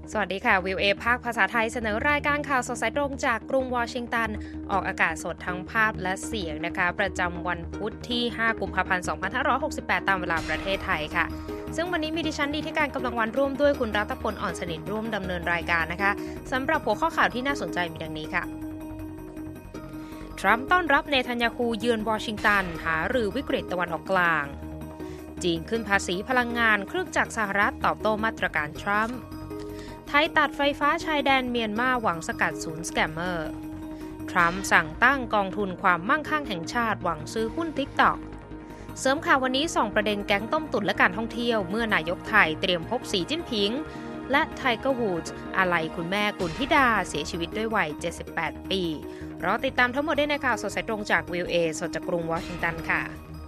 สวัสดีค่ะวิวเอภาคภาษาไทยเสนอรายการข่าวสดสายตรงจากกรุงวอชิงตันออกอากาศสดทั้งภาพและเสียงนะคะประจำวันพุธที่5กุมภาพันธ์2568ตามเวลาประเทศไทยค่ะซึ่งวันนี้มีดิฉันดีที่การกำลังวันร่วมด้วยคุณรัตพลอ่อนสนิทร่วมดำเนินรายการนะคะสำหรับหัวข้อข่าวที่น่าสนใจมีดังนี้ค่ะทรัมป์ต้อนรับเนทันยาฮูเยือนวอชิงตันหารือวิกฤตตะวันออกกลางจีนขึ้นภาษีพลังงานเครื่องจักรสหรัฐตอบโต้มาตรการทรัมป์ไทยตัดไฟฟ้าชายแดนเมียนมาหวังสกัดศูนย์สแกมเมอร์ทรัมป์สั่งตั้งกองทุนความมั่งคั่งแห่งชาติหวังซื้อหุ้น TikTok เสริมข่าววันนี้2ประเด็นแก๊งต้มตุ๋นและการท่องเที่ยวเมื่อนายกไทยเตรียมพบสีจิ้นผิงและไทเกอร์วูดส์อาลัยคุณแม่กุลธิดาเสียชีวิตด้วยวัย78ปีรอติดตามทั้งหมดได้ในข่าวสดสายตรงจากวิวเอสดจากกรุงวอชิงตันค่ะ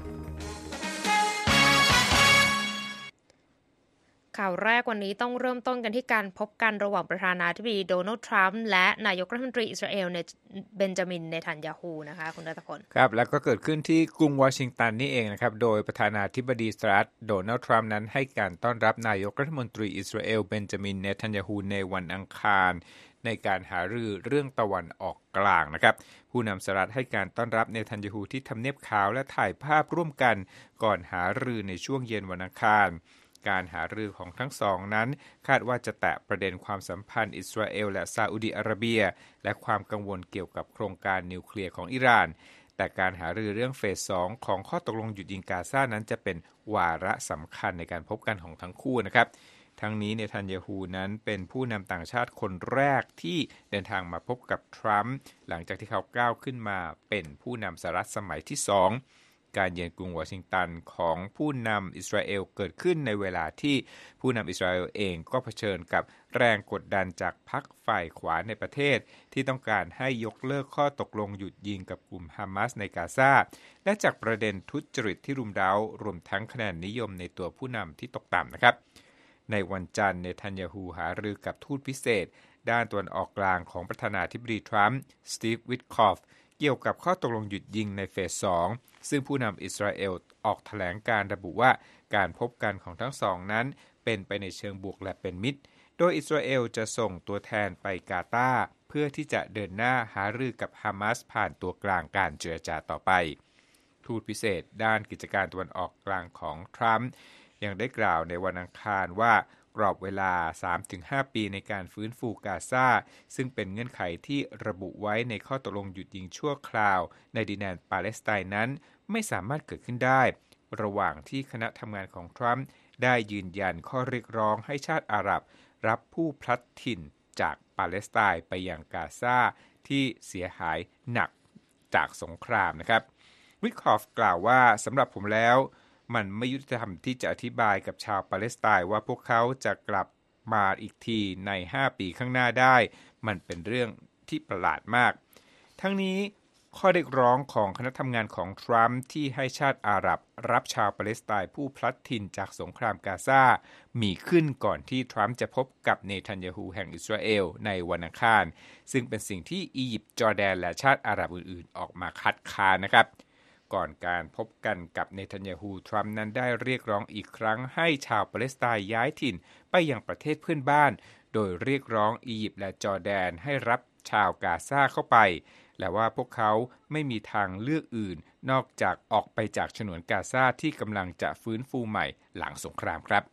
ข่าวแรกวันนี้ต้องเริ่มต้นกันที่การพบกันระหว่างประธานาธิบดีโดนัลด์ทรัมป์และนายกรัฐมนตรีอิสราเอลเบนจามินเนทันยาฮูนะคะคุณรัตพลครับแล้วก็เกิดขึ้นที่กรุงวอชิงตันนี่เองนะครับโดยประธานาธิบดีสหรัฐโดนัลด์ทรัมป์นั้นให้การต้อนรับนายกรัฐมนตรีอิสราเอลเบนจามินเนทันยาฮูในวันอังคารในการหารือเรื่องตะวันออกกลางนะครับผู้นำสหรัฐให้การต้อนรับเนทันยาฮูที่ทำเนียบขาวและถ่ายภาพร่วมกันก่อนหารือในช่วงเย็นวันอังคารการหารือของทั้งสองนั้นคาดว่าจะแตะประเด็นความสัมพันธ์อิสราเอลและซาอุดิอาระเบียและความกังวลเกี่ยวกับโครงการนิวเคลียร์ของอิหร่านแต่การหารือเรื่องเฟส 2 ของข้อตกลงหยุดยิงกาซานั้นจะเป็นวาระสำคัญในการพบกันของทั้งคู่นะครับทั้งนี้เนทันยาฮูนั้นเป็นผู้นำต่างชาติคนแรกที่เดินทางมาพบกับทรัมป์หลังจากที่เขาก้าวขึ้นมาเป็นผู้นำสหรัฐสมัยที่2การเยือนกรุงวอชิงตันของผู้นำอิสราเอลเกิดขึ้นในเวลาที่ผู้นำอิสราเอลเองก็เผชิญกับแรงกดดันจากพรรคฝ่ายขวาในประเทศที่ต้องการให้ยกเลิกข้อตกลงหยุดยิงกับกลุ่มฮามาสในกาซาและจากประเด็นทุจริตที่รุมเร้ารวมทั้งคะแนนนิยมในตัวผู้นำที่ตกต่ำนะครับในวันจันทร์เนทันยาฮูหารือกับทูตพิเศษด้านตะวันออกกลางของประธานาธิบดีทรัมป์สตีฟวิทคอฟเกี่ยวกับข้อตกลงหยุดยิงในเฟส 2ซึ่งผู้นำอิสราเอลออกแถลงการระบุว่าการพบกันของทั้งสองนั้นเป็นไปในเชิงบวกและเป็นมิตรโดยอิสราเอลจะส่งตัวแทนไปกาตาร์เพื่อที่จะเดินหน้าหารือกับฮามาสผ่านตัวกลางการเจรจาต่อไปทูตพิเศษด้านกิจการตะวันออกกลางของทรัมป์ยังได้กล่าวในวันอังคารว่ากรอบเวลา 3-5 ปีในการฟื้นฟูกาซาซึ่งเป็นเงื่อนไขที่ระบุไว้ในข้อตกลงหยุดยิงชั่วคราวในดินแดนปาเลสไตน์นั้นไม่สามารถเกิดขึ้นได้ระหว่างที่คณะทำงานของทรัมป์ได้ยืนยันข้อเรียกร้องให้ชาติอาหรับรับผู้พลัดถิ่นจากปาเลสไตน์ไปยังกาซาที่เสียหายหนักจากสงครามนะครับวิทคอฟกล่าวว่าสำหรับผมแล้วมันไม่ยุติธรรมที่จะอธิบายกับชาวปาเลสไตน์ว่าพวกเขาจะกลับมาอีกทีใน5ปีข้างหน้าได้มันเป็นเรื่องที่ประหลาดมากทั้งนี้ข้อเรียกร้องของคณะทำงานของทรัมป์ที่ให้ชาติอาหรับรับชาวปาเลสไตน์ผู้พลัดถิ่นจากสงครามกาซามีขึ้นก่อนที่ทรัมป์จะพบกับเนทันยาฮูแห่งอิสราเอลในวันอังคารซึ่งเป็นสิ่งที่อียิปต์จอร์แดนและชาติอาหรับอื่นๆออกมาคัดค้านนะครับก่อนการพบกันกับเนทันยาฮูทรัมป์นั้นได้เรียกร้องอีกครั้งให้ชาวปาเลสไตน์ย้ายถิ่นไปยังประเทศเพื่อนบ้านโดยเรียกร้องอียิปต์และจอร์แดนให้รับชาวกาซาเข้าไปและว่าพวกเขาไม่มีทางเลือกอื่นนอกจากออกไปจากฉนวนกาซาที่กำลังจะฟื้นฟูใหม่หลังสงครามครับ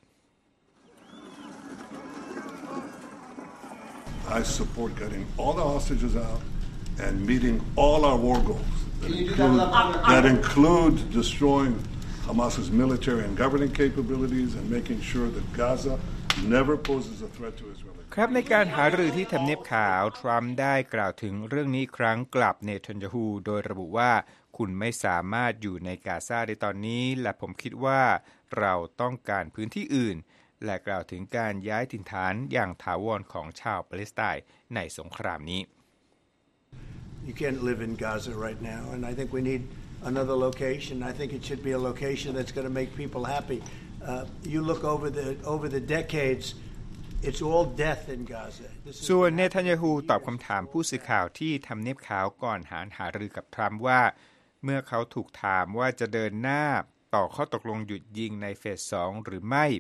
I support getting all the hostages out and meeting all our war goals that include destroying Hamas's military and governing capabilities and making sure that Gaza never poses a threat to Israel. ครับในการหารือที่ทำเนียบขาวทรัมป์ได้กล่าวถึงเรื่องนี้ครั้งกลับเนทันยาฮูโดยระบุว่าคุณไม่สามารถอยู่ในกาซาได้ตอนนี้และผมคิดว่าเราต้องการพื้นที่อื่นและกล่าวถึงการย้ายถิ่นฐานอย่างถาวรของชาวปาเลสไตน์ในสงครามนี้ You can't live in Gaza right now, and I think we need another location. I think it should be a location that's going to make people happy. You look over the decades, it's all death in Gaza. ส่วนเนทันยาฮูตอบคำถามผู้สื่อข่าวที่ทำเนียบขาวก่อนหารือกับทรัมป์ว่าเมื่อเขาถูกถามว่าจะเดินหน้าต่อข้อตกลงหยุดยิงในเฟส 2หรือไม่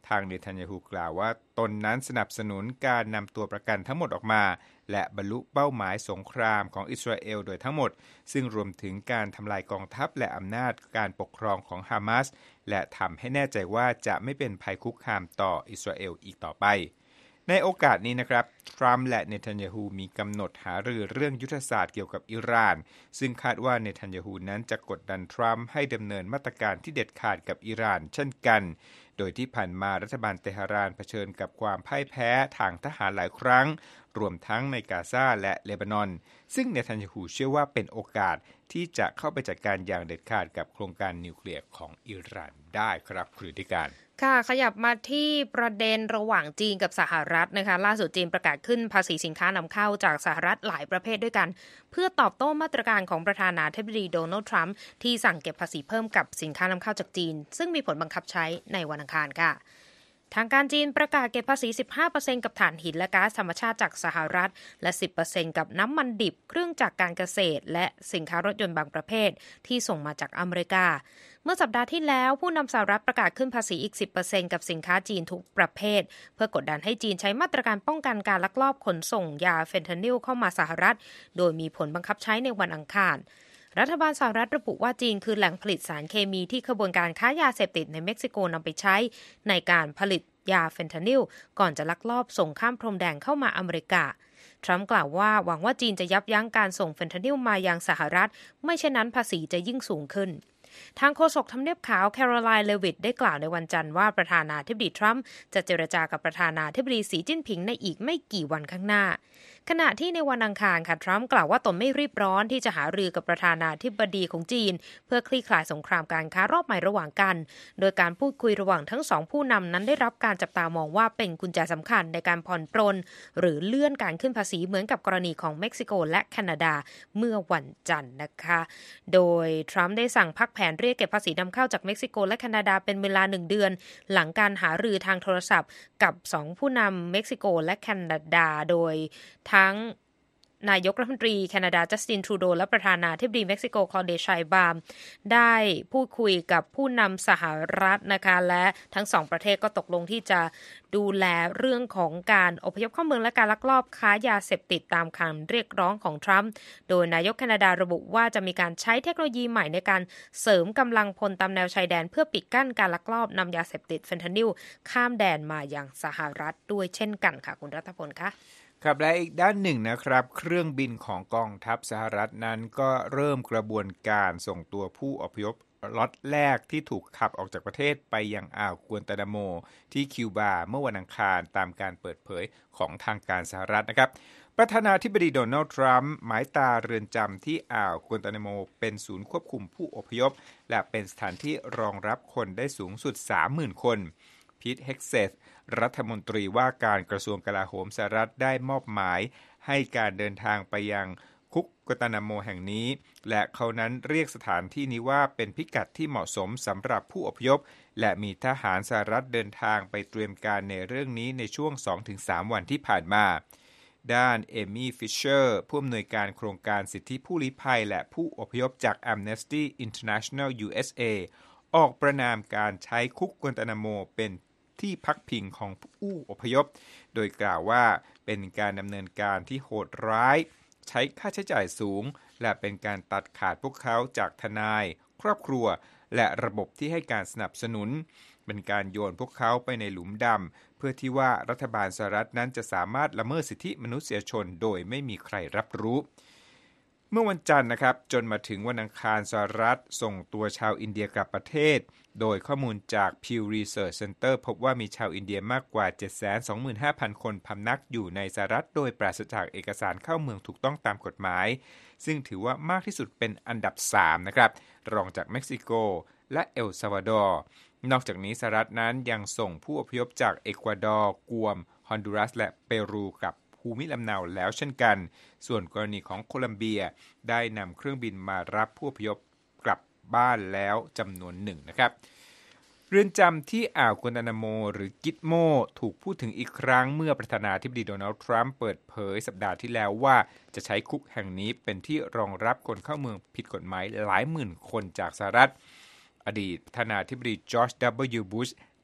ทางเนทันยาฮูกล่าวว่าตนนั้นสนับสนุนการนำตัวประกันทั้งหมดออกมาและบรรลุเป้าหมายสงครามของอิสราเอลโดยทั้งหมดซึ่งรวมถึงการทำลายกองทัพและอำนาจการปกครองของฮามาสและทำให้แน่ใจว่าจะไม่เป็นภัยคุกคามต่ออิสราเอลอีกต่อไปในโอกาสนี้นะครับทรัมป์และเนทันยาฮูมีกำหนดหารือเรื่องยุทธศาสตร์เกี่ยวกับอิหร่านซึ่งคาดว่าเนทันยาฮูนั้นจะกดดันทรัมป์ให้ดำเนินมาตรการที่เด็ดขาดกับอิหร่านเช่นกันโดยที่ผ่านมารัฐบาลเตหะรานเผชิญกับความพ่ายแพ้ทางทหารหลายครั้งรวมทั้งในกาซาและเลบานอนซึ่งเนทันยาฮูเชื่อว่าเป็นโอกาสที่จะเข้าไปจัดการอย่างเด็ดขาดกับโครงการนิวเคลียร์ของอิหร่านได้ครับคุณธิการค่ะขยับมาที่ประเด็นระหว่างจีนกับสหรัฐนะคะล่าสุดจีนประกาศขึ้นภาษีสินค้านำเข้าจากสหรัฐหลายประเภทด้วยกันเพื่อตอบโต้มาตรการของประธานาธิบดีโดนัลด์ทรัมป์ที่สั่งเก็บภาษีเพิ่มกับสินค้านำเข้าจากจีนซึ่งมีผลบังคับใช้ในวันอังคารค่ะทางการจีนประกาศเก็บภาษี 15% กับถ่านหินและก๊าซธรรมชาติจากสหรัฐและ 10% กับน้ำมันดิบเครื่องจักรการเกษตรและสินค้ารถยนต์บางประเภทที่ส่งมาจากอเมริกาเมื่อสัปดาห์ที่แล้วผู้นำสหรัฐประกาศขึ้นภาษีอีก 10% กับสินค้าจีนทุกประเภทเพื่อกดดันให้จีนใช้มาตรการป้องกันการลักลอบขนส่งยาเฟนทานิลเข้ามาสหรัฐโดยมีผลบังคับใช้ในวันอังคารรัฐบาลสหรัฐระบุว่าจีนคือแหล่งผลิตสารเคมีที่ขบวนการค้ายาเสพติดในเม็กซิโกนำไปใช้ในการผลิตยาเฟนทานิลก่อนจะลักลอบส่งข้ามพรมแดนเข้ามาอเมริกาทรัมป์กล่าวว่าหวังว่าจีนจะยับยั้งการส่งเฟนทานิลมายังสหรัฐไม่เช่นนั้นภาษีจะยิ่งสูงขึ้นทางโฆษกทำเนียบขาวแคโรไลน์เลวิตได้กล่าวในวันจันทร์ว่าประธานาธิบดีทรัมป์จะเจรจากับประธานาธิบดีสีจิ้นผิงในอีกไม่กี่วันข้างหน้าขณะที่ในวันอังคารค่ะทรัมป์กล่าวว่าตนไม่รีบร้อนที่จะหารือกับประธานาธิบดีของจีนเพื่อคลี่คลายสงครามการค้ารอบใหม่ระหว่างกันโดยการพูดคุยระหว่างทั้งสองผู้นำนั้นได้รับการจับตามองว่าเป็นกุญแจสำคัญในการผ่อนปรนหรือเลื่อนการขึ้นภาษีเหมือนกับกรณีของเม็กซิโกและแคนาดาเมื่อวันจันทร์นะคะโดยทรัมป์ได้สั่งพักแผนเรียกเก็บภาษีนำเข้าจากเม็กซิโกและแคนาดาเป็นเวลา1 เดือนหลังการหารือทางโทรศัพท์กับ2ผู้นำเม็กซิโกและแคนาดาโดยทั้งนายกรัฐมนตรีแคนาดาจัสตินทรูโดและประธานาธิบดีเม็กซิโกคลอเดย ไชบามได้พูดคุยกับผู้นำสหรัฐนะคะและทั้งสองประเทศก็ตกลงที่จะดูแลเรื่องของการอพยพเข้าเมืองและการลักลอบค้ายาเสพติดตามคำเรียกร้องของทรัมป์โดยนายกแคนาดาระบุว่าจะมีการใช้เทคโนโลยีใหม่ในการเสริมกำลังพลตามแนวชายแดนเพื่อปิดกั้นการลักลอบนำยาเสพติดเฟนทานิลข้ามแดนมายังสหรัฐด้วยเช่นกันค่ะคุณรัฐพลคะครับและอีกด้านหนึ่งนะครับเครื่องบินของกองทัพสหรัฐนั้นก็เริ่มกระบวนการส่งตัวผู้อพยพล็อตแรกที่ถูกขับออกจากประเทศไปยังอ่าวกวนตานาโมที่คิวบาเมื่อวันอังคารตามการเปิดเผยของทางการสหรัฐนะครับประธานาธิบดีโดนัลด์ทรัมป์หมายตาเรือนจำที่อ่าวกวนตานาโมเป็นศูนย์ควบคุมผู้อพยพและเป็นสถานที่รองรับคนได้สูงสุด 30,000 คนพีท เฮกเซธรัฐมนตรีว่าการกระทรวงกลาโหมสหรัฐได้มอบหมายให้การเดินทางไปยังคุกกวานตานาโมแห่งนี้และเขานั้นเรียกสถานที่นี้ว่าเป็นพิกัดที่เหมาะสมสำหรับผู้อพยพและมีทหารสหรัฐเดินทางไปเตรียมการในเรื่องนี้ในช่วง 2-3 วันที่ผ่านมาด้านเอมี่ฟิชเชอร์ผู้อำนวยการโครงการสิทธิผู้ลี้ภัยและผู้อพยพจาก Amnesty International USA ออกประณามการใช้คุกกวานตานาโมเป็นที่พักพิงของผู้อพยพโดยกล่าวว่าเป็นการดำเนินการที่โหดร้ายใช้ค่าใช้จ่ายสูงและเป็นการตัดขาดพวกเขาจากทนายครอบครัวและระบบที่ให้การสนับสนุนเป็นการโยนพวกเขาไปในหลุมดำเพื่อที่ว่ารัฐบาลสหรัฐนั้นจะสามารถละเมิดสิทธิมนุษยชนโดยไม่มีใครรับรู้เมื่อวันจันทร์นะครับจนมาถึงวันอังคารสหรัฐส่งตัวชาวอินเดียกลับประเทศโดยข้อมูลจาก Pew Research Center พบว่ามีชาวอินเดียมากกว่า 725,000 คนพำนักอยู่ในสหรัฐโดยปราศจากเอกสารเข้าเมืองถูกต้องตามกฎหมายซึ่งถือว่ามากที่สุดเป็นอันดับ 3 นะครับรองจากเม็กซิโกและเอลซัลวาดอร์นอกจากนี้สหรัฐนั้นยังส่งผู้อพยพจากเอกวาดอร์กวมฮอนดูรัสและเปรูกับภูมิลำเนาแล้วเช่นกันส่วนกรณีของโคลัมเบียได้นำเครื่องบินมารับผู้อพยพกลับบ้านแล้วจำนวนหนึ่งนะครับเรือนจำที่อ่าวกวานตานาโมหรือกิตโมถูกพูดถึงอีกครั้งเมื่อประธานาธิบดีโดนัลด์ทรัมป์เปิดเผยสัปดาห์ที่แล้วว่าจะใช้คุกแห่งนี้เป็นที่รองรับคนเข้าเมืองผิดกฎหมายหลายหมื่นคนจากสหรัฐอดีตประธานาธิบดีจอร์จ W. บุช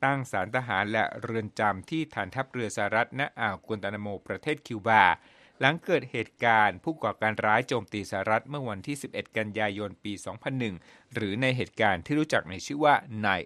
ตั้งศาลทหารและเรือนจำที่ฐานทัพเรือสหรัฐณอ่าวกัวตานาโมประเทศคิวบาหลังเกิดเหตุการณ์ผู้ก่อการร้ายโจมตีสหรัฐเมื่อวันที่11กันยายนปี 2001 หรือในเหตุการณ์ที่รู้จักในชื่อว่า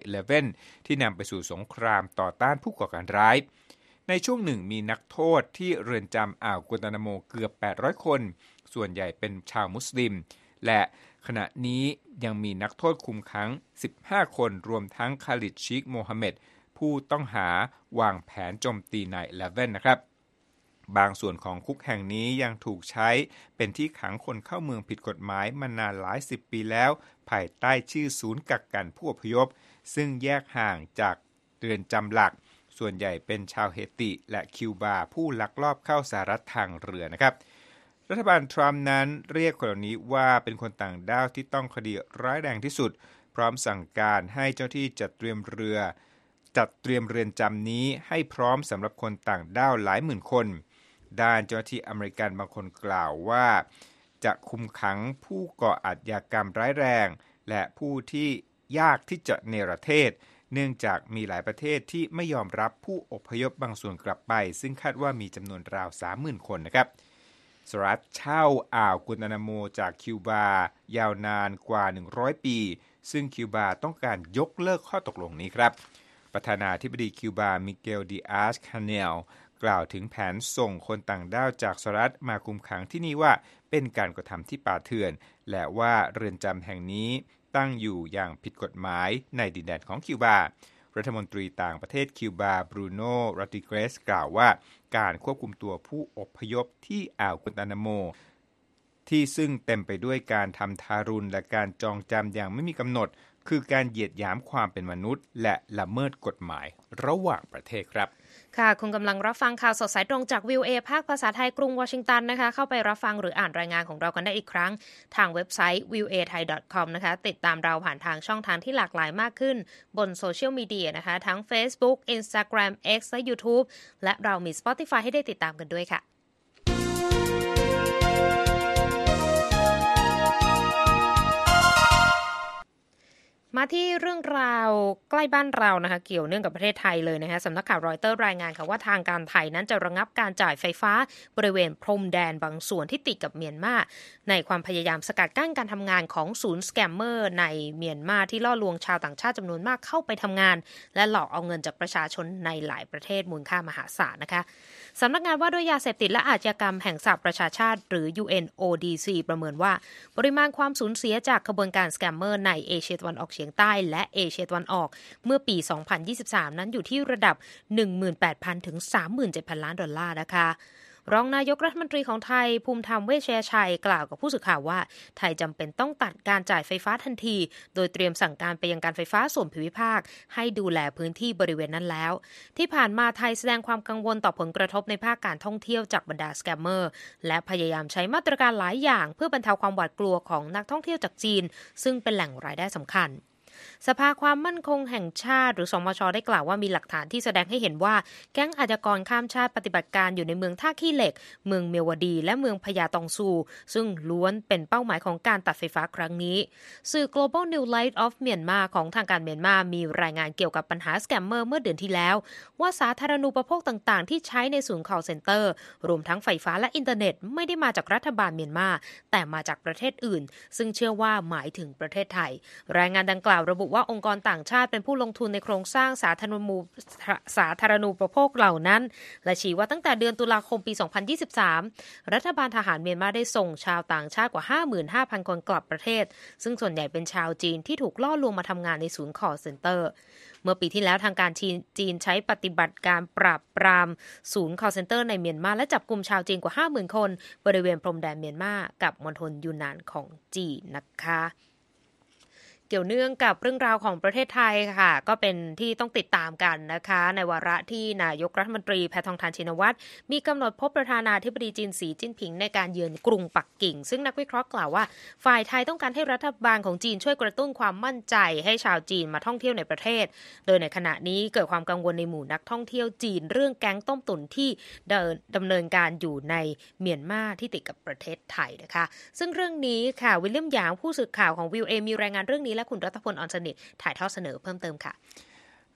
9/11 ที่นำไปสู่สงครามต่อต้านผู้ก่อการร้ายในช่วงหนึ่งมีนักโทษที่เรือนจำอ่าวกัวตานาโมเกือบ800คนส่วนใหญ่เป็นชาวมุสลิมและขณะนี้ยังมีนักโทษคุมขัง15คนรวมทั้งคาลิดชีคโมฮัมเหม็ดผู้ต้องหาวางแผนโจมตี 9/11 นะครับบางส่วนของคุกแห่งนี้ยังถูกใช้เป็นที่ขังคนเข้าเมืองผิดกฎหมายมานานหลาย10ปีแล้วภายใต้ชื่อศูนย์กักกันผู้อพยพซึ่งแยกห่างจากเรือนจำหลักส่วนใหญ่เป็นชาวเฮติและคิวบาผู้ลักลอบเข้าสหรัฐทางเรือนะครับรัฐบาลทรัมป์นั้นเรียกคนเหล่านี้ว่าเป็นคนต่างด้าวที่ต้องคดีร้ายแรงที่สุดพร้อมสั่งการให้เจ้าที่จัดเตรียมเรือนจำนี้ให้พร้อมสำหรับคนต่างด้าวหลายหมื่นคนด้านเจ้าหน้าที่อเมริกันบางคนกล่าวว่าจะคุมขังผู้ก่ออาชญากรรมร้ายแรงและผู้ที่ยากที่จะเนรเทศเนื่องจากมีหลายประเทศที่ไม่ยอมรับผู้อพยพบางส่วนกลับไปซึ่งคาดว่ามีจำนวนราว 30,000 คนนะครับสหรัฐเช่าอ่าวกัวตานาโมจากคิวบายาวนานกว่า100ปีซึ่งคิวบาต้องการยกเลิกข้อตกลงนี้ครับประธานาธิบดีคิวบามิเกลดิอาสคาเนลกล่าวถึงแผนส่งคนต่างด้าวจากสหรัฐมาคุมขังที่นี่ว่าเป็นการกระทำที่ป่าเถื่อนและว่าเรือนจำแห่งนี้ตั้งอยู่อย่างผิดกฎหมายในดินแดนของคิวบารัฐมนตรีต่างประเทศคิวบาบรูโน โรดริเกสกล่าวว่าการควบคุมตัวผู้อพยพที่อ่าวกัวตานาโมที่ซึ่งเต็มไปด้วยการทำทารุณและการจองจำอย่างไม่มีกำหนดคือการเหยียดหยามความเป็นมนุษย์และละเมิดกฎหมายระหว่างประเทศครับค่ะคุณกำลังรับฟังข่าวสดสายตรงจาก VOA ภาคภาษาไทยกรุงวอชิงตันนะคะเข้าไปรับฟังหรืออ่านรายงานของเรากันได้อีกครั้งทางเว็บไซต์ voathai.com นะคะติดตามเราผ่านทางช่องทางที่หลากหลายมากขึ้นบนโซเชียลมีเดียนะคะทั้ง Facebook Instagram X และ YouTube และเรามี Spotify ให้ได้ติดตามกันด้วยค่ะมาที่เรื่องราวใกล้บ้านเรานะคะเกี่ยวเนื่องกับประเทศไทยเลยนะคะสำนักข่าวรอยเตอร์รายงานค่ะว่าทางการไทยนั้นจะระงับการจ่ายไฟฟ้าบริเวณพรมแดนบางส่วนที่ติดกับเมียนมาในความพยายามสกัดกั้นการทำงานของศูนย์สแกมเมอร์ในเมียนมาที่ล่อลวงชาวต่างชาติจำนวนมากเข้าไปทำงานและหลอกเอาเงินจากประชาชนในหลายประเทศมูลค่ามหาศาลนะคะสำนักงานว่าด้วยยาเสพติดและอาชญากรรมแห่งสหประชาชาติหรือ UNODC ประเมินว่าปริมาณความสูญเสียจากขบวนการสแกมเมอร์ในเอเชียตะวันออกเฉียงใต้และเอเชียตะวันออกเมื่อปี 2023 นั้นอยู่ที่ระดับ 18,000 ถึง 37,000 ล้านดอลลาร์นะคะรองนายกรัฐมนตรีของไทยภูมิธรรมเวชยชัยกล่าวกับผู้สื่อข่าวว่าไทยจำเป็นต้องตัดการจ่ายไฟฟ้าทันทีโดยเตรียมสั่งการไปยังการไฟฟ้าส่วนภูมิภาคให้ดูแลพื้นที่บริเวณนั้นแล้วที่ผ่านมาไทยแสดงความกังวลต่อผลกระทบในภาคการท่องเที่ยวจากบรรดาสแกมเมอร์และพยายามใช้มาตรการหลายอย่างเพื่อบรรเทาความหวาดกลัวของนักท่องเที่ยวจากจีนซึ่งเป็นแหล่งรายได้สำคัญสภาความมั่นคงแห่งชาติหรือสมช.ได้กล่าวว่ามีหลักฐานที่แสดงให้เห็นว่าแก๊งอาชญากรข้ามชาติปฏิบัติการอยู่ในเมืองท่าขี้เหล็กเมืองเมียวดีและเมืองพญาตองซูซึ่งล้วนเป็นเป้าหมายของการตัดไฟฟ้าครั้งนี้สื่อ Global New Light of Myanmar ของทางการเมียนมามีรายงานเกี่ยวกับปัญหาสแกมเมอร์เมื่อเดือนที่แล้วว่าสาธารณูปโภคต่างๆที่ใช้ในศูนย์ call center รวมทั้งไฟฟ้าและอินเทอร์เน็ตไม่ได้มาจากรัฐบาลเมียนมาแต่มาจากประเทศอื่นซึ่งเชื่อว่าหมายถึงประเทศไทยรายงานดังกล่าวระบุว่าองค์กรต่างชาติเป็นผู้ลงทุนในโครงสร้างสาธารณูปโภคเหล่านั้นและชี้ว่าตั้งแต่เดือนตุลาคมปี 2023 รัฐบาลทหารเมียนมาได้ส่งชาวต่างชาติกว่า 55,000 คนกลับประเทศซึ่งส่วนใหญ่เป็นชาวจีนที่ถูกล่อลวงมาทำงานในศูนย์ call center เมื่อปีที่แล้วทางการจีนใช้ปฏิบัติการปราบปรามศูนย์ call center ในเมียนมาและจับกุมชาวจีนกว่า 50,000 คนบริเวณพรมแดนเมียนมากับมณฑลยูนนานของจีนนะคะเกี่ยวเนื่องกับเรื่องราวของประเทศไทยค่ะก็เป็นที่ต้องติดตามกันนะคะในวาระที่นายกรัฐมนตรีแพทองธารชินวัตรมีกำหนดพบประธานาธิบดีจีนสีจิ้นผิงในการเยือนกรุงปักกิ่งซึ่งนักวิเคราะห์กล่าวว่าฝ่ายไทยต้องการให้รัฐบาลของจีนช่วยกระตุ้นความมั่นใจให้ชาวจีนมาท่องเที่ยวในประเทศโดยในขณะนี้เกิดความกังวลในหมู่นักท่องเที่ยวจีนเรื่องแก๊งต้มตุ๋นที่ดำเนินการอยู่ในเมียนมาที่ติดกับประเทศไทยนะคะซึ่งเรื่องนี้ค่ะวิลเลียมหยางผู้สื่อข่าวของ VOA มีรายงานเรื่องนี้และคุณรัตพล อ่อนสนิทถ่ายทอดเสนอเพิ่มเติมค่ะ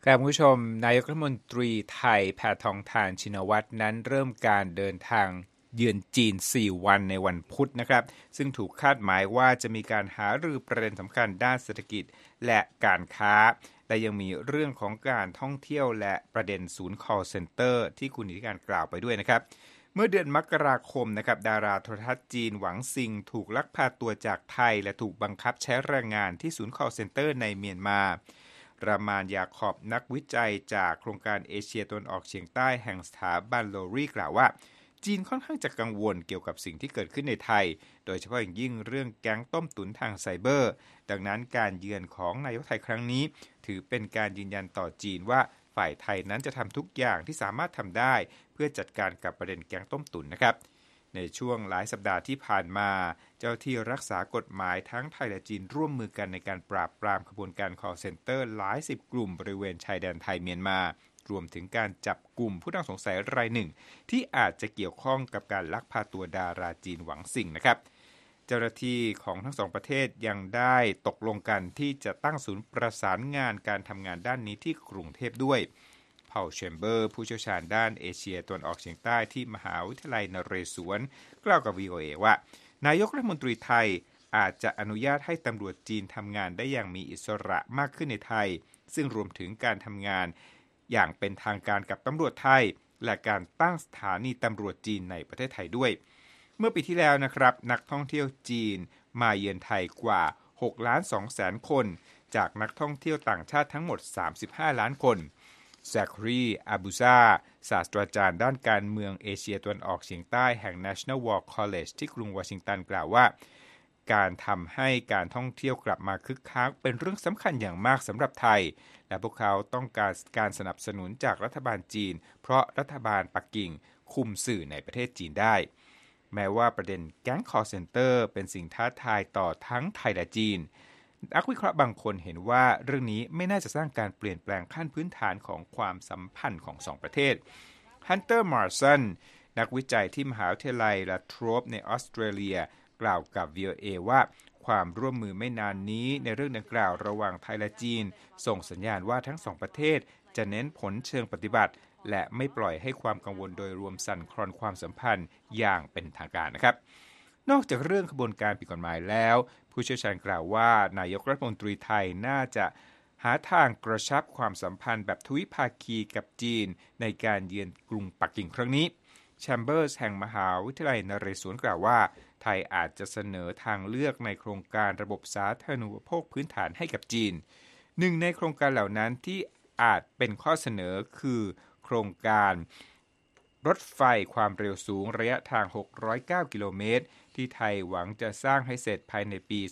ครับคุณผู้ชมนายกรัฐมนตรีไทยแพทองธารชินวัตรนั้นเริ่มการเดินทางเยือนจีน4วันในวันพุธนะครับซึ่งถูกคาดหมายว่าจะมีการหารือประเด็นสำคัญด้านเศรษฐกิจและการค้าและยังมีเรื่องของการท่องเที่ยวและประเด็นศูนย์ call center ที่คุณนิติการกล่าวไปด้วยนะครับเมื่อเดือนมกราคมนะครับดาราโทรทัศน์จีนหวังซิงถูกลักพาตัวจากไทยและถูกบังคับใช้แรงงานที่ศูนย์ call center ในเมียนมารามานยาคอบนักวิจัยจากโครงการเอเชียตะวันออกเฉียงใต้แห่งสถาบันโลรีกล่าวว่าจีนค่อนข้างจะกังวลเกี่ยวกับสิ่งที่เกิดขึ้นในไทยโดยเฉพาะอย่างยิ่งเรื่องแก๊งต้มตุ๋นทางไซเบอร์ดังนั้นการเยือนของนายกไทยครั้งนี้ถือเป็นการยืนยันต่อจีนว่าฝ่ายไทยนั้นจะทำทุกอย่างที่สามารถทำได้เพื่อจัดการกับประเด็นแก๊งต้มตุ๋นนะครับในช่วงหลายสัปดาห์ที่ผ่านมาเจ้าที่รักษากฎหมายทั้งไทยและจีนร่วมมือกันในการปราบปรามขบวนการ call center หลายสิบกลุ่มบริเวณชายแดนไทยเมียนมารวมถึงการจับกลุ่มผู้ต้องสงสัยรายหนึ่งที่อาจจะเกี่ยวข้องกับการลักพาตัวดาราจีนหวังซิงนะครับเจ้าหน้าที่ของทั้งสองประเทศยังได้ตกลงกันที่จะตั้งศูนย์ประสานงานการทำงานด้านนี้ที่กรุงเทพด้วยเผ่าเชมเบอร์ผู้เชี่ยวชาญด้านเอเชียตะวันออกเฉียงใต้ที่มหาวิทยาลัยนเรศวรกล่าวกับ VOA ว่านายกรัฐมนตรีไทยอาจจะอนุญาตให้ตำรวจจีนทำงานได้อย่างมีอิสระมากขึ้นในไทยซึ่งรวมถึงการทำงานอย่างเป็นทางการกับตำรวจไทยและการตั้งสถานีตำรวจจีนในประเทศไทยด้วยเมื่อปีที่แล้วนะครับนักท่องเที่ยวจีนมาเยือนไทยกว่า6,200,000 คนจากนักท่องเที่ยวต่างชาติทั้งหมด35ล้านคนแซครีอาบูซาศาสตราจารย์ด้านการเมืองเอเชียตะวันออกเฉียงใต้แห่ง National War College ที่กรุงวอชิงตันกล่าวว่าการทำให้การท่องเที่ยวกลับมาคึกคักเป็นเรื่องสำคัญอย่างมากสำหรับไทยและพวกเขาต้องการสนับสนุนจากรัฐบาลจีนเพราะรัฐบาลปักกิ่งคุมสื่อในประเทศจีนได้แม้ว่าประเด็นแก๊ง call center เป็นสิ่งท้าทายต่อทั้งไทยและจีนนักวิเคราะห์บางคนเห็นว่าเรื่องนี้ไม่น่าจะสร้างการเปลี่ยนแปลงขั้นพื้นฐานของความสัมพันธ์ของสองประเทศฮันเตอร์มาร์สันนักวิจัยที่มหาวิทยาลัยลาโทรปในออสเตรเลียกล่าวกับ VOA ว่าความร่วมมือไม่นานนี้ในเรื่องดังกล่าวระหว่างไทยและจีนส่งสัญญาณว่าทั้งสองประเทศจะเน้นผลเชิงปฏิบัติและไม่ปล่อยให้ความกังวลโดยรวมสั่นคลอนความสัมพันธ์อย่างเป็นทางการนะครับนอกจากเรื่องขบวนการผิดกฎหมายแล้วผู้เชี่ยวชาญกล่าวว่านายกรัฐมนตรีไทยน่าจะหาทางกระชับความสัมพันธ์แบบทวิภาคีกับจีนในการเยือนกรุงปักกิ่งครั้งนี้แชมเบอร์สแห่งมหาวิทยาลัยนเรศวรกล่าวว่าไทยอาจจะเสนอทางเลือกในโครงการระบบสาธารณูปโภคพื้นฐานให้กับจีนหนึ่งในโครงการเหล่านั้นที่อาจเป็นข้อเสนอคือโครงการรถไฟความเร็วสูงระยะทาง609กิโลเมตรที่ไทยหวังจะสร้างให้เสร็จภายในปี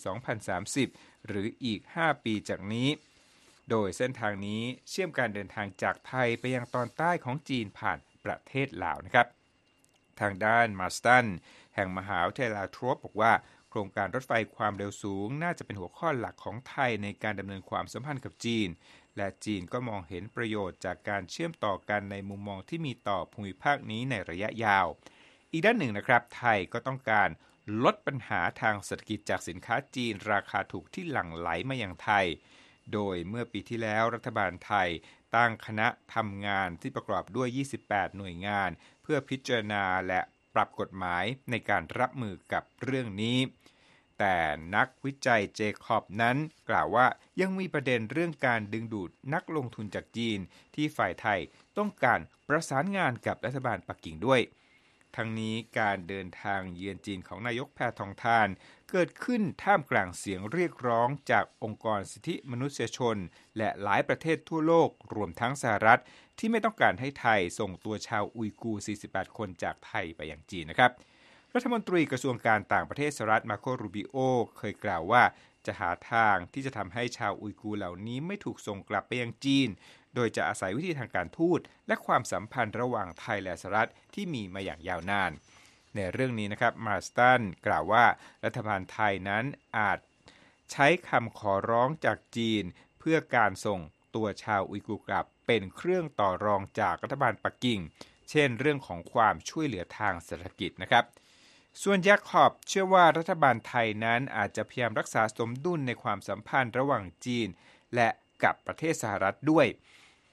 2030 หรืออีก 5 ปีจากนี้โดยเส้นทางนี้เชื่อมการเดินทางจากไทยไปยังตอนใต้ของจีนผ่านประเทศลาวนะครับทางด้านมาร์สตันแห่งมหาวิทยาลัยลาโทรปบอกว่าโครงการรถไฟความเร็วสูงน่าจะเป็นหัวข้อหลักของไทยในการดำเนินความสัมพันธ์กับจีนและจีนก็มองเห็นประโยชน์จากการเชื่อมต่อกันในมุมมองที่มีต่อภูมิภาคนี้ในระยะยาวอีกด้านหนึ่งนะครับไทยก็ต้องการลดปัญหาทางเศรษฐกิจจากสินค้าจีนราคาถูกที่หลั่งไหลมายังไทยโดยเมื่อปีที่แล้วรัฐบาลไทยตั้งคณะทำงานที่ประกอบด้วย28หน่วยงานเพื่อพิจารณาและปรับกฎหมายในการรับมือกับเรื่องนี้แต่นักวิจัยเจคอบนั้นกล่าวว่ายังมีประเด็นเรื่องการดึงดูดนักลงทุนจากจีนที่ฝ่ายไทยต้องการประสานงานกับรัฐบาลปักกิ่งด้วยทั้งนี้การเดินทางเยือนจีนของนายกแพทองธารเกิดขึ้นท่ามกลางเสียงเรียกร้องจากองค์กรสิทธิมนุษยชนและหลายประเทศทั่วโลกรวมทั้งสหรัฐที่ไม่ต้องการให้ไทยส่งตัวชาวอุยกูร์48คนจากไทยไปยังจีนนะครับรัฐมนตรีกระทรวงการต่างประเทศสหรัฐมาโครูบิโอเคยกล่าวว่าจะหาทางที่จะทำให้ชาวอุยกูร์เหล่านี้ไม่ถูกส่งกลับไปยังจีนโดยจะอาศัยวิธีทางการทูตและความสัมพันธ์ระหว่างไทยและสหรัฐที่มีมาอย่างยาวนานในเรื่องนี้นะครับมาร์สตันกล่าวว่ารัฐบาลไทยนั้นอาจใช้คำขอร้องจากจีนเพื่อการส่งตัวชาวอุยกูร์กลับเป็นเครื่องต่อรองจากรัฐบาลปักกิ่งเช่นเรื่องของความช่วยเหลือทางเศรษฐกิจนะครับส่วนยาคอบเชื่อว่ารัฐบาลไทยนั้นอาจจะพยายามรักษาสมดุลในความสัมพันธ์ระหว่างจีนและกับประเทศสหรัฐด้วย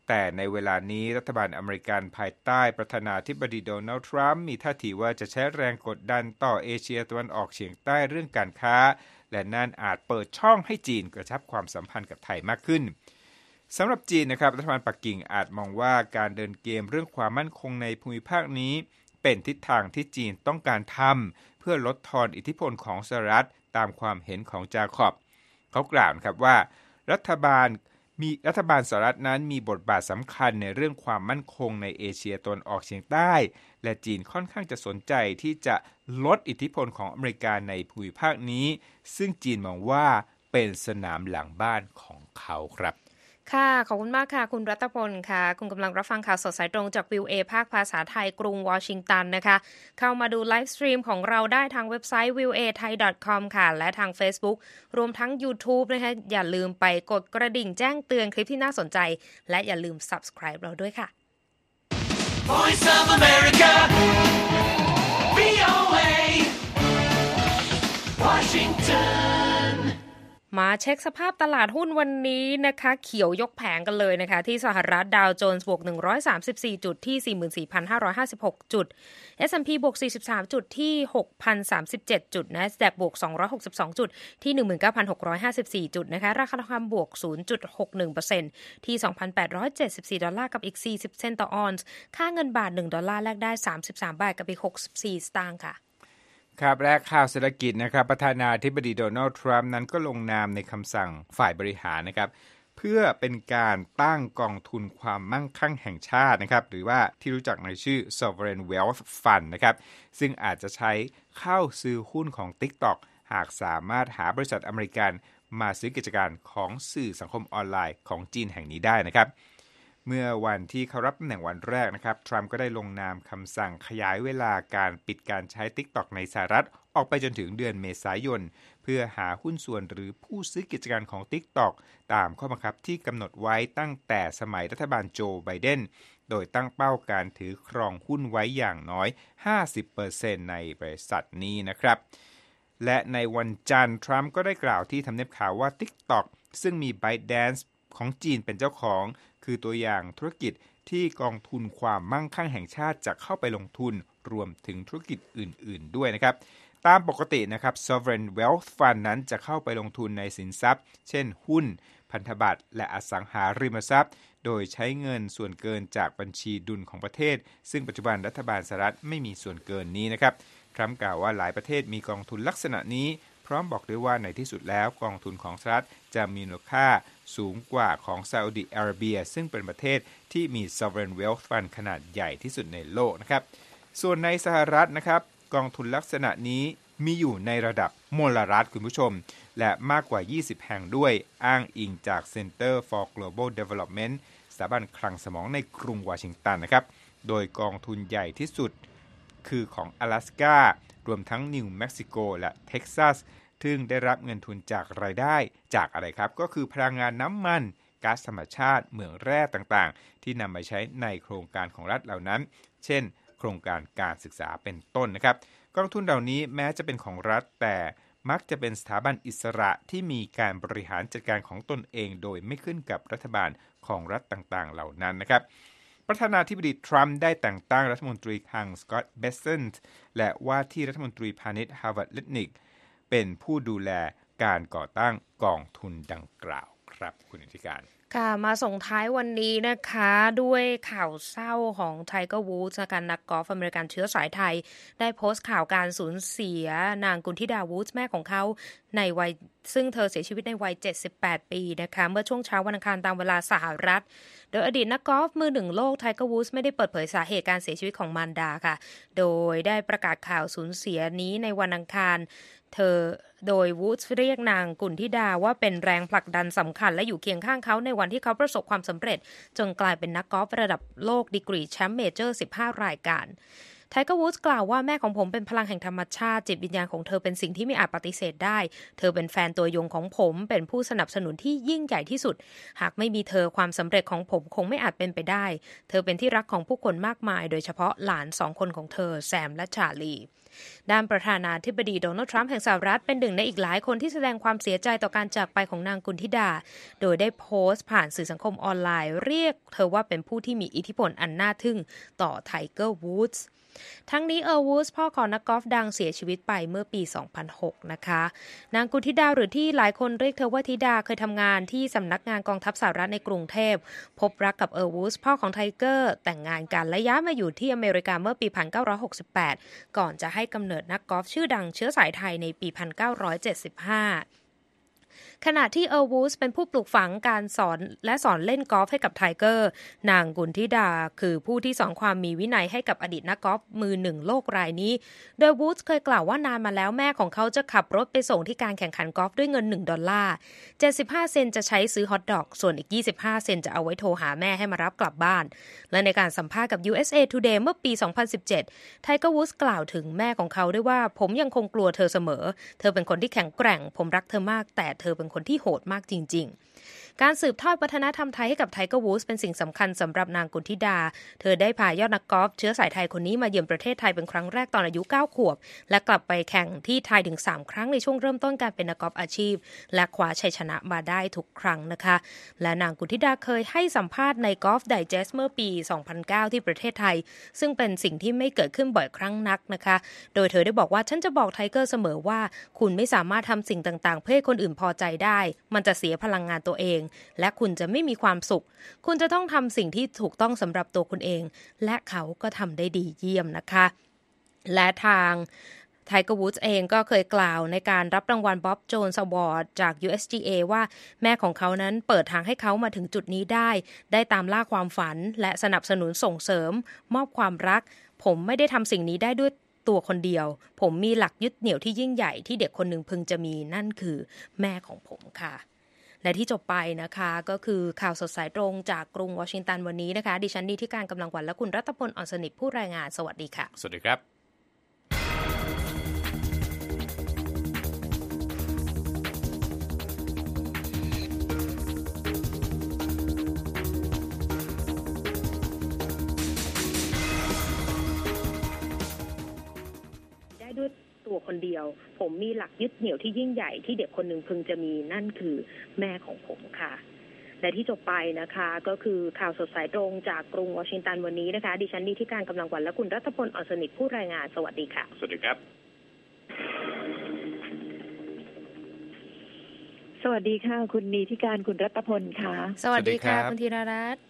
แต่ในเวลานี้รัฐบาลอเมริกันภายใต้ประธานาธิบดีโดนัลด์ทรัมป์มีท่าทีว่าจะใช้แรงกดดันต่อเอเชียตะวันออกเฉียงใต้เรื่องการค้าและนั่นอาจเปิดช่องให้จีนกระชับความสัมพันธ์กับไทยมากขึ้นสำหรับจีนนะครับรัฐบาลปักกิ่งอาจมองว่าการเดินเกมเรื่องความมั่นคงในภูมิภาคนี้เป็นทิศทางที่จีนต้องการทำเพื่อลดทอนอิทธิพลของสหรัฐตามความเห็นของจาคอบเขากล่าวนะครับว่ารัฐบาลสหรัฐนั้นมีบทบาทสำคัญในเรื่องความมั่นคงในเอเชียตะวันออกเฉียงใต้และจีนค่อนข้างจะสนใจที่จะลดอิทธิพลของอเมริกาในภูมิภาคนี้ซึ่งจีนมองว่าเป็นสนามหลังบ้านของเขาครับค่ะขอบคุณมากค่ะคุณรัตพลค่ะคุณกำลังรับฟังข่าวสดสายตรงจากวิวเอภาคภาษาไทยกรุงวอชิงตันนะคะเข้ามาดูไลฟ์สตรีมของเราได้ทางเว็บไซต์ viuathai.com ค่ะและทาง Facebook รวมทั้ง YouTube นะคะอย่าลืมไปกดกระดิ่งแจ้งเตือนคลิปที่น่าสนใจและอย่าลืม Subscribe เราด้วยค่ะ Voice of America VOA Washington มาเช็คสภาพตลาดหุ้นวันนี้นะคะเขียวยกแผงกันเลยนะคะที่สหรัฐดาวโจนส์บวก134จุดที่ 44,556 จุด S&P บวก43จุดที่ 6,037 จุด NASDAQ บวก262จุดที่ 19,654 จุดนะคะราคาทองคำบวก 0.61% ที่ 2,874 ดอลลาร์กับอีก40เซนต์ต่อออนซ์ค่าเงินบาท1ดอลลาร์แลกได้33บาทกับอีก64สตางค์ค่ะครับแรกข่าวเศรษฐกิจนะครับประธานาธิบดีโดนัลด์ทรัมป์นั้นก็ลงนามในคำสั่งฝ่ายบริหารนะครับเพื่อเป็นการตั้งกองทุนความมั่งคั่งแห่งชาตินะครับหรือว่าที่รู้จักในชื่อ Sovereign Wealth Fund นะครับซึ่งอาจจะใช้เข้าซื้อหุ้นของ TikTok หากสามารถหาบริษัทอเมริกันมาซื้อกิจการของสื่อสังคมออนไลน์ของจีนแห่งนี้ได้นะครับเมื่อวันที่เขารับตำแหน่งวันแรกนะครับทรัมป์ก็ได้ลงนามคำสั่งขยายเวลาการปิดการใช้ TikTok ในสหรัฐออกไปจนถึงเดือนเมษายนเพื่อหาหุ้นส่วนหรือผู้ซื้อกิจการของ TikTok ตามข้อบังคับที่กำหนดไว้ตั้งแต่สมัยรัฐบาลโจไบเดนโดยตั้งเป้าการถือครองหุ้นไว้อย่างน้อย 50% ในบริษัทนี้นะครับและในวันจันทร์ทรัมป์ก็ได้กล่าวที่ทำเนียบขาวว่า TikTok ซึ่งมี ByteDance ของจีนเป็นเจ้าของคือตัวอย่างธุรกิจที่กองทุนความมั่งคั่งแห่งชาติจะเข้าไปลงทุนรวมถึงธุรกิจอื่นๆด้วยนะครับตามปกตินะครับ Sovereign Wealth Fund นั้นจะเข้าไปลงทุนในสินทรัพย์เช่นหุ้นพันธบัตรและอสังหาริมทรัพย์โดยใช้เงินส่วนเกินจากบัญชีดุลของประเทศซึ่งปัจจุบันรัฐบาลสหรัฐไม่มีส่วนเกินนี้นะครับทรัมป์กล่าวว่าหลายประเทศมีกองทุนลักษณะนี้พร้อมบอกด้วยว่าในที่สุดแล้วกองทุนของสหรัฐจะมีมูลค่าสูงกว่าของซาอุดิอาระเบียซึ่งเป็นประเทศที่มี Sovereign Wealth Fund ขนาดใหญ่ที่สุดในโลกนะครับส่วนในสหรัฐนะครับกองทุนลักษณะนี้มีอยู่ในระดับมลรัฐคุณผู้ชมและมากกว่า20แห่งด้วยอ้างอิงจาก Center for Global Development สถาบันคลังสมองในกรุงวอชิงตันนะครับโดยกองทุนใหญ่ที่สุดคือของ阿拉斯การวมทั้งนิวเม็กซิโกและเท็กซัสซึ่งได้รับเงินทุนจากรายได้จากอะไรครับก็คือพลังงานน้ำมันก๊าซธรรมชาติเหมืองแร่ต่างๆที่นำมาใช้ในโครงการของรัฐเหล่านั้นเช่นโครงการการศึกษาเป็นต้นนะครับกองทุนเหล่านี้แม้จะเป็นของรัฐแต่มักจะเป็นสถาบันอิสระที่มีการบริหารจัดการของตนเองโดยไม่ขึ้นกับรัฐบาลของรัฐต่างๆเหล่านั้นนะครับประธานาธิบดีทรัมป์ได้แต่งตั้งรัฐมนตรีคลังสกอตต์เบสเซนต์และว่าที่รัฐมนตรีพาณิชย์ฮาร์วาร์ดเลดนิกเป็นผู้ดูแลการก่อตั้งกองทุนดังกล่าวครับคุณอธิการค่ะมาส่งท้ายวันนี้นะคะด้วยข่าวเศร้าของไทเกอร์วูดส์นักกอล์ฟอเมริกันเชื้อสายไทยได้โพสต์ข่าวการสูญเสียนางกุลธิดาวูดส์แม่ของเขาในวัยซึ่งเธอเสียชีวิตในวัย78ปีนะคะเมื่อช่วงเช้าวันอังคารตามเวลาสหรัฐโดยอดีตนักกอล์ฟมือหนึ่งโลกไทเกอร์วูดส์ไม่ได้เปิดเผยสาเหตุการเสียชีวิตของมารดาค่ะโดยได้ประกาศข่าวสูญเสียนี้ในวันอังคารโดยวูดส์เรียกนางกุลธิดาว่าเป็นแรงผลักดันสำคัญและอยู่เคียงข้างเขาในวันที่เขาประสบความสำเร็จจนกลายเป็นนักกอล์ฟระดับโลกดีกรีแชมป์เมเจอร์15รายการไทเกอร์วูดส์กล่าวว่าแม่ของผมเป็นพลังแห่งธรรมชาติจิตวิญญาณของเธอเป็นสิ่งที่ไม่อาจปฏิเสธได้เธอเป็นแฟนตัวยงของผมเป็นผู้สนับสนุนที่ยิ่งใหญ่ที่สุดหากไม่มีเธอความสำเร็จของผมคงไม่อาจเป็นไปได้เธอเป็นที่รักของผู้คนมากมายโดยเฉพาะหลาน2 คนของเธอแซมและชาลีด้านประธานาธิบดีโดนัลด์ทรัมป์แห่งสหรัฐเป็นหนึ่งในอีกหลายคนที่แสดงความเสียใจต่อการจากไปของนางกุลธิดาโดยได้โพสต์ผ่านสื่อสังคมออนไลน์เรียกเธอว่าเป็นผู้ที่มีอิทธิพลอันน่าทึ่งต่อไทเกอร์วูดส์ทั้งนี้วูดส์พ่อของนักกอล์ฟดังเสียชีวิตไปเมื่อปี 2006 นะคะนางกุลธิดาหรือที่หลายคนเรียกเธอว่าธิดาเคยทำงานที่สำนักงานกองทัพสหรัฐในกรุงเทพพบรักกับวูดส์พ่อของไทเกอร์แต่งงานกันและย้ายมาอยู่ที่อเมริกาเมื่อปี 1968 ก่อนจะให้กำเนิดนักกอล์ฟชื่อดังเชื้อสายไทยในปี 1975ขณะที่วูดส์เป็นผู้ปลูกฝังการสอนเล่นกอล์ฟให้กับไทเกอร์นางกุลธิดาคือผู้ที่สอนความมีวินัยให้กับอดีตนักกอล์ฟมือหนึ่งโลกรายนี้โดยวูดส์เคยกล่าวว่านานมาแล้วแม่ของเขาจะขับรถไปส่งที่การแข่งขันกอล์ฟด้วยเงิน$1 75 เซนต์จะใช้ซื้อฮอทดอกส่วนอีก25 เซนต์จะเอาไว้โทรหาแม่ให้มารับกลับบ้านและในการสัมภาษณ์กับ USA Today เมื่อปี 2017 ไทเกอร์วูดส์กล่าวถึงแม่ของเขาด้วยว่าผมยังคงกลัวเธอเสมอเธอเป็นคนที่แข็งแกร่งผมรักเธอมากแต่เธอเป็นคนที่โหดมากจริงๆการสืบทอดวัฒนธรรมไทยให้กับไทเกอร์วูดส์เป็นสิ่งสำคัญสำหรับนางกุลธิดาเธอได้พายอดนักกอล์ฟเชื้อสายไทยคนนี้มาเยือนประเทศไทยเป็นครั้งแรกตอนอายุ9 ขวบและกลับไปแข่งที่ไทยถึง3 ครั้งในช่วงเริ่มต้นการเป็นนักกอล์ฟอาชีพและคว้าชัยชนะมาได้ทุกครั้งนะคะและนางกุลธิดาเคยให้สัมภาษณ์ในกอล์ฟไดเจสต์เมื่อปี 2009 ที่ประเทศไทยซึ่งเป็นสิ่งที่ไม่เกิดขึ้นบ่อยครั้งนักนะคะโดยเธอได้บอกว่าฉันจะบอกไทเกอร์เสมอว่าคุณไม่สามารถทำสิ่งต่างๆเพื่อให้คนอื่นพอใจได้มันจะเสียพลังงานตัวเองและคุณจะไม่มีความสุขคุณจะต้องทำสิ่งที่ถูกต้องสำหรับตัวคุณเองและเขาก็ทำได้ดีเยี่ยมนะคะและทางไทเกอร์วูดส์เองก็เคยกล่าวในการรับรางวัลบ๊อบโจนส์อวอร์ดจาก USGA ว่าแม่ของเขานั้นเปิดทางให้เขามาถึงจุดนี้ได้ตามล่าความฝันและสนับสนุนส่งเสริมมอบความรักผมไม่ได้ทำสิ่งนี้ได้ด้วยตัวคนเดียวผมมีหลักยึดเหนี่ยวที่ยิ่งใหญ่ที่เด็กคนหนึ่งพึงจะมีนั่นคือแม่ของผมค่ะและที่จบไปนะคะก็คือข่าวสดสายตรงจากกรุงวอชิงตันวันนี้นะคะดิฉันดีที่การกำลังวันและคุณรัตพลอ่อนสนิทผู้รายงานสวัสดีค่ะสวัสดีครับได้ด้วยตัวคนเดียวผมมีหลักยึดเหนี่ยวที่ยิ่งใหญ่ที่เด็กคนหนึ่งพึงจะมีนั่นคือแม่ของผมค่ะและที่จบไปนะคะก็คือข่าวสดสายตรงจากกรุงวอชิงตันวันนี้นะคะดิฉันดีที่การกำลังวันและคุณรัตพลอ่อนสนิทผู้รายงานสวัสดีค่ะสวัสดีครับสวัสดีค่ะคุณนีที่การคุณรัตพลค่ะสวัสดีค่ะคุณธีรรัตน์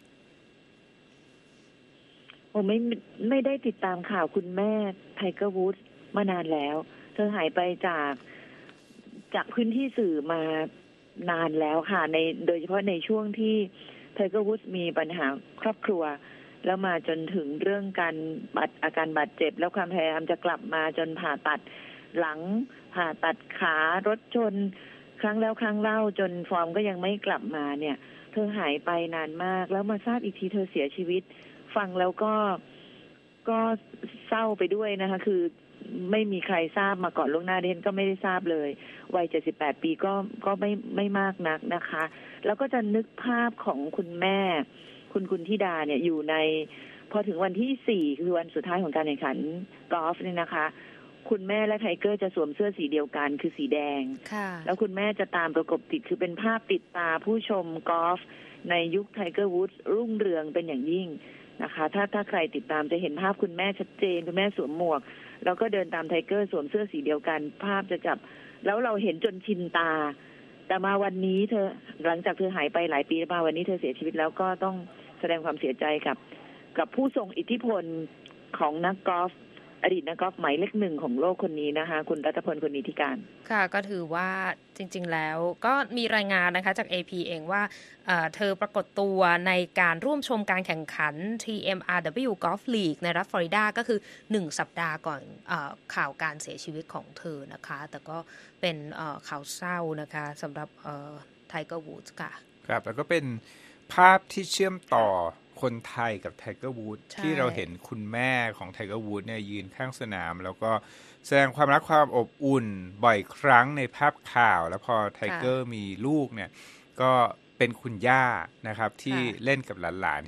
ผมไม่ได้ติดตามข่าวคุณแม่ไทเกอร์วูดส์มานานแล้วเธอหายไปจากพื้นที่สื่อมานานแล้วค่ะโดยเฉพาะในช่วงที่ไทเกอร์วูดส์มีปัญหาครอบครัวแล้วมาจนถึงเรื่องอาการบาดเจ็บแล้วความพยายามจะกลับมาจนผ่าตัดหลังผ่าตัดขารถชนครั้งแล้วครั้งเล่าจนฟอร์มก็ยังไม่กลับมาเนี่ยเธอหายไปนานมากแล้วมาทราบอีกทีเธอเสียชีวิตฟังแล้วก็เศร้าไปด้วยนะคะคือไม่มีใครทราบมาก่อนล่วงหน้าเดนก็ไม่ได้ทราบเลยวัย78 ปีก็ไม่มากนักนะคะแล้วก็จะนึกภาพของคุณแม่คุณกุลธิดาเนี่ยอยู่ในพอถึงวันที่4คือวันสุดท้ายของการแข่งขันกอล์ฟเนี่ยนะคะคุณแม่และไทเกอร์จะสวมเสื้อสีเดียวกันคือสีแดงแล้วคุณแม่จะตามประกบติดคือเป็นภาพติดตาผู้ชมกอล์ฟในยุคไทเกอร์วูดส์รุ่งเรืองเป็นอย่างยิ่งนะคะถ้าใครติดตามจะเห็นภาพคุณแม่ชัดเจนคุณแม่สวมหมวกแล้วก็เดินตามไทเกอร์สวมเสื้อสีเดียวกันภาพจะจับแล้วเราเห็นจนชินตาแต่มาวันนี้เธอหลังจากเธอหายไปหลายปีมาวันนี้เธอเสียชีวิตแล้วก็ต้องแสดงความเสียใจกับผู้ทรงอิทธิพลของนักกอล์ฟอดีตนักกอล์ฟหมายเลข1ของโลกคนนี้นะคะคุณรัตพลคนนิติการค่ะก็ถือว่าจริงๆแล้วก็มีรายงานนะคะจาก AP เองว่าเธอปรากฏตัวในการร่วมชมการแข่งขัน TMRW Golf League ในรัฐฟลอริดาก็คือ1สัปดาห์ก่อนข่าวการเสียชีวิตของเธอนะคะแต่ก็เป็นข่าวเศร้านะคะสำหรับไทเกอร์วูดส์ค่ะครับแล้วก็เป็นภาพที่เชื่อมต่อคนไทยกับไทเกอร์วูดที่เราเห็นคุณแม่ของไทเกอร์วูดเนี่ยยืนข้างสนามแล้วก็แสดงความรักความอบอุ่นบ่อยครั้งในภาพข่าวแล้วพอไทเกอร์มีลูกเนี่ยก็เป็นคุณย่านะครับที่เล่นกับหลาน